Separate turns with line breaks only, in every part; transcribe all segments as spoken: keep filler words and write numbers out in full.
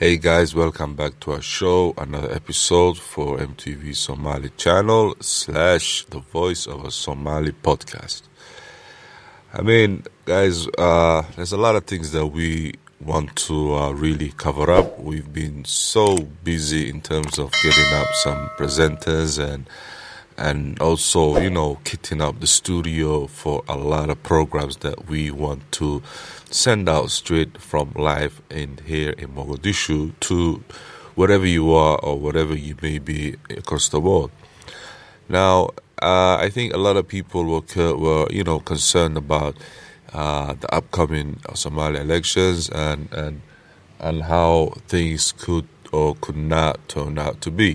Hey guys, welcome back to our show, another episode for M T V Somali channel slash the Voice of a Somali podcast. I mean, guys, uh, there's a lot of things that we want to uh, really cover up. We've been so busy in terms of getting up some presenters and and also, you know, kitting up the studio for a lot of programs that we want to send out straight from live in here in Mogadishu to wherever you are or whatever you may be across the world. Now, uh, I think a lot of people were, were you know, concerned about uh, the upcoming Somali elections and, and and how things could or could not turn out to be.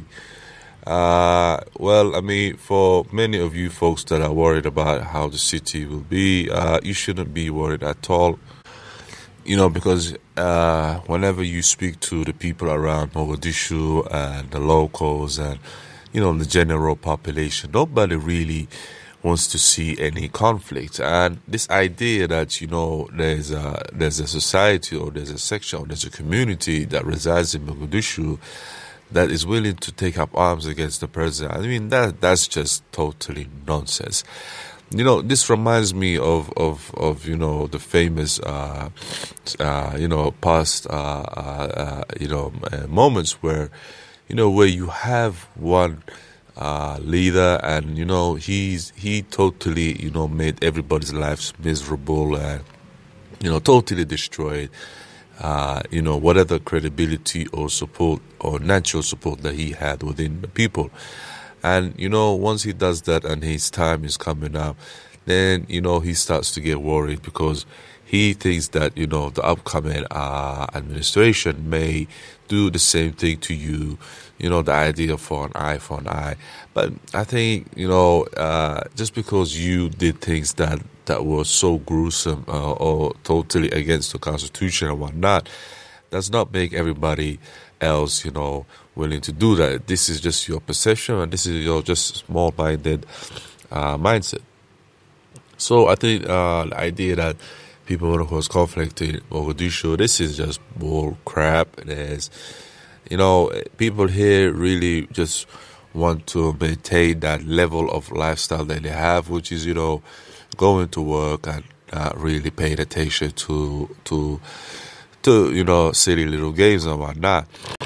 Uh, well, I mean, for many of you folks that are worried about how the city will be, uh, you shouldn't be worried at all. You know, because uh, whenever you speak to the people around Mogadishu and the locals and, you know, the general population, nobody really wants to see any conflict. And this idea that, you know, there's a, there's a society or there's a section or there's a community that resides in Mogadishu that is willing to take up arms against the president. I mean, that that's just totally nonsense. You know, this reminds me of, of, of you know, the famous, uh, uh, you know, past, uh, uh, uh, you know, uh, moments where, you know, where you have one uh, leader and, you know, he's he totally, you know, made everybody's lives miserable and, you know, totally destroyed Uh, you know, whatever credibility or support or natural support that he had within the people. And, you know, once he does that and his time is coming up, then, you know, he starts to get worried because he thinks that, you know, the upcoming uh, administration may do the same thing to you, you know, the idea for an eye for an eye. But I think, you know, uh, just because you did things that that was so gruesome uh, or totally against the Constitution and whatnot, does not make everybody else, you know, willing to do that. This is just your perception and this is your just small-minded uh, mindset. So I think uh, the idea that people want to cause conflict in Mogadishu, this is just bull crap. It is, you know, people here really just want to maintain that level of lifestyle that they have, which is, you know, going to work and not really paying attention to to to you know silly little games and whatnot.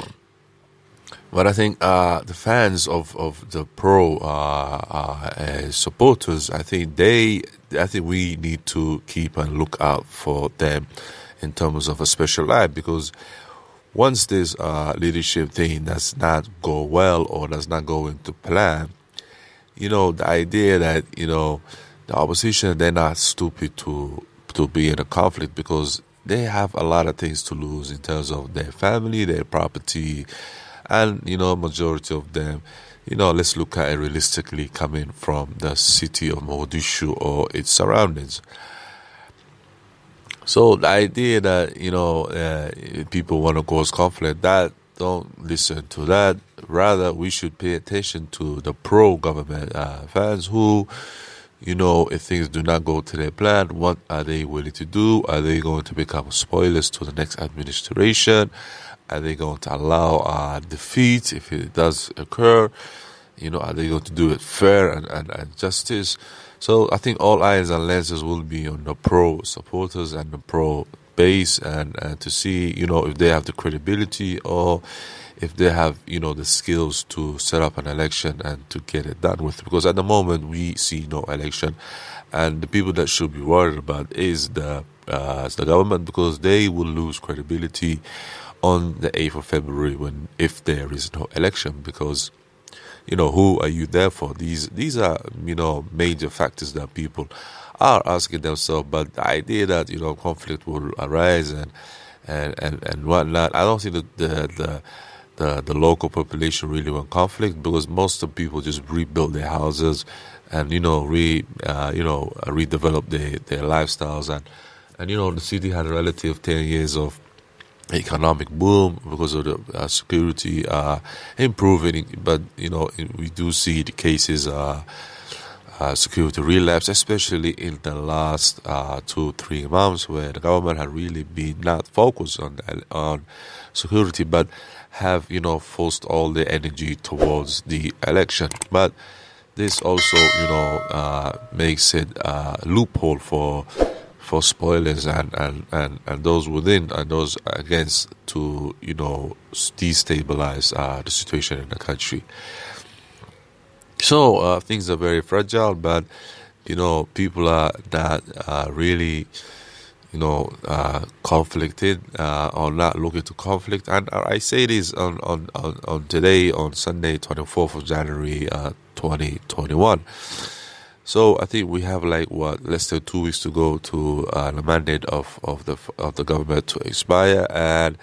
But I think uh, the fans of, of the pro uh, uh, supporters, I think they, I think we need to keep and look out for them in terms of a special life, because once this uh, leadership thing does not go well or does not go into plan, you know, the idea that, you know, the opposition, they're not stupid to to be in a conflict because they have a lot of things to lose in terms of their family, their property, and, you know, majority of them, you know, let's look at it realistically, coming from the city of Mogadishu or its surroundings. So the idea that, you know, uh, people want to cause conflict, that don't listen to that. Rather, we should pay attention to the pro-government uh, fans who, you know, if things do not go to their plan, what are they willing to do? Are they going to become spoilers to the next administration? Are they going to allow uh, defeat if it does occur? You know, are they going to do it fair and, and, and justice? So I think all eyes and lenses will be on the pro supporters and the pro base and, and to see, you know, if they have the credibility or if they have, you know, the skills to set up an election and to get it done with. Because at the moment, we see no election. And the people that should be worried about is the, uh, is the government, because they will lose credibility on the eighth of February when if there is no election. Because, you know, who are you there for? These these are, you know, major factors that people are asking themselves. But the idea that, you know, conflict will arise and and, and, and whatnot, I don't think that the, the the the local population really want conflict, because most of the people just rebuild their houses and, you know, re uh, you know redevelop their, their lifestyles and and you know the city had a relative ten years of economic boom because of the uh, security uh, improving, but, you know, we do see the cases uh, uh, security relapse, especially in the last uh, two, three months, where the government had really been not focused on on security, but have, you know, forced all the energy towards the election. But this also, you know, uh, makes it a loophole for for spoilers and, and, and, and those within and those against to, you know, destabilize uh, the situation in the country. So uh, things are very fragile, but, you know, people are not uh, really, you know, uh, conflicted uh, or not looking to conflict. And I say this on, on, on, on today, on Sunday, twenty-fourth of January, uh, twenty twenty-one. So I think we have like what less than two weeks to go to uh, the mandate of, of the of the government to expire, and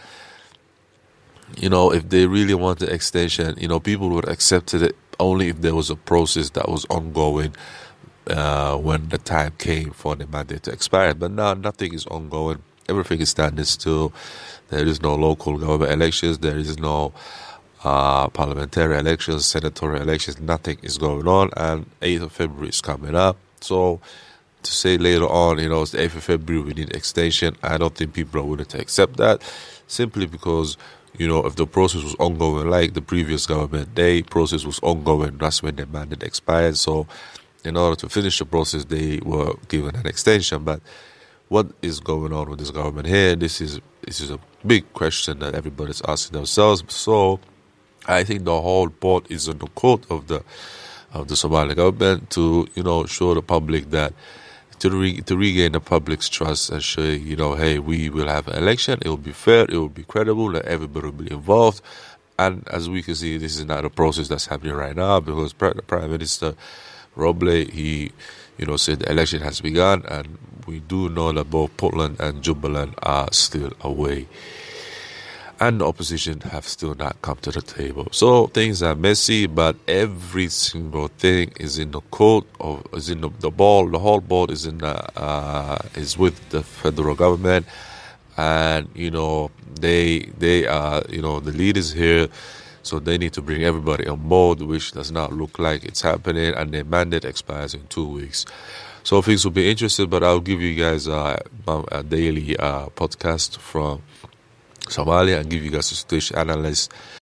you know, if they really want the extension, you know, people would accept it only if there was a process that was ongoing uh, when the time came for the mandate to expire. But now nothing is ongoing. Everything is standing still. There is no local government elections. There is no Uh, parliamentary elections, senatorial elections, nothing is going on, and eighth of February is coming up. So to say later on, you know, it's the eighth of February, we need extension, I don't think people are willing to accept that, simply because, you know, if the process was ongoing, like the previous government, their process was ongoing, that's when their mandate expired. So in order to finish the process, they were given an extension. But what is going on with this government here? This is this is a big question that everybody's asking themselves. So I think the whole ball is in the court of the of the Somali government to, you know, show the public that to re, to regain the public's trust and show, you know, hey, we will have an election. It will be fair. It will be credible. That everybody will be involved. And as we can see, this is not a process that's happening right now, because the Prime Minister Roble, he, you know, said the election has begun, and we do know that both Portland and Jubaland are still away, and the opposition have still not come to the table. So things are messy, but every single thing is in the court of is in the, the ball. The whole ball is in the uh, is with the federal government, and you know they they are you know the leaders here, so they need to bring everybody on board, which does not look like it's happening. And their mandate expires in two weeks. So things will be interesting, but I'll give you guys uh, a daily uh, podcast from Somalia and give you guys a situation analysis